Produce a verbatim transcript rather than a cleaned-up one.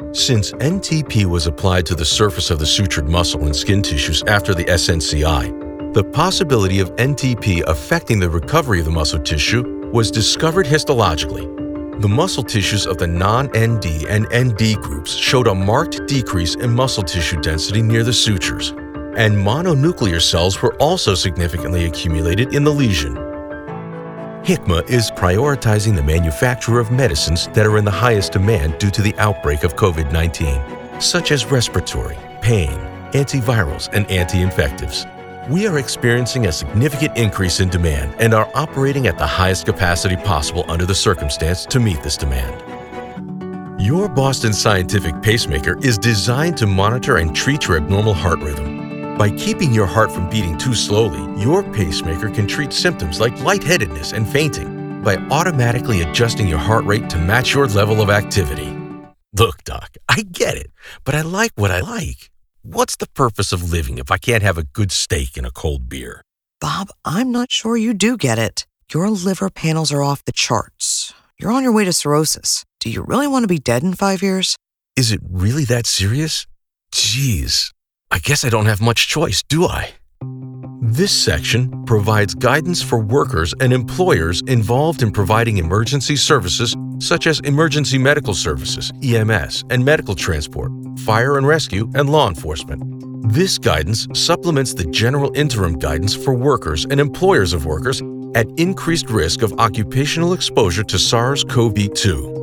Since N T P was applied to the surface of the sutured muscle and skin tissues after the S N C I, the possibility of N T P affecting the recovery of the muscle tissue was discovered histologically. The muscle tissues of the non-N D and N D groups showed a marked decrease in muscle tissue density near the sutures, and mononuclear cells were also significantly accumulated in the lesion. Hikma is prioritizing the manufacture of medicines that are in the highest demand due to the outbreak of COVID nineteen, such as respiratory, pain, antivirals, and anti-infectives. We are experiencing a significant increase in demand and are operating at the highest capacity possible under the circumstance to meet this demand. Your Boston Scientific pacemaker is designed to monitor and treat your abnormal heart rhythm. By keeping your heart from beating too slowly, your pacemaker can treat symptoms like lightheadedness and fainting by automatically adjusting your heart rate to match your level of activity. Look, Doc, I get it, but I like what I like. What's the purpose of living if I can't have a good steak and a cold beer? Bob, I'm not sure you do get it. Your liver panels are off the charts. You're on your way to cirrhosis. Do you really want to be dead in five years? Is it really that serious? Jeez. I guess I don't have much choice, do I? This section provides guidance for workers and employers involved in providing emergency services such as emergency medical services, E M S, and medical transport, fire and rescue, and law enforcement. This guidance supplements the general interim guidance for workers and employers of workers at increased risk of occupational exposure to SARS-C o V two.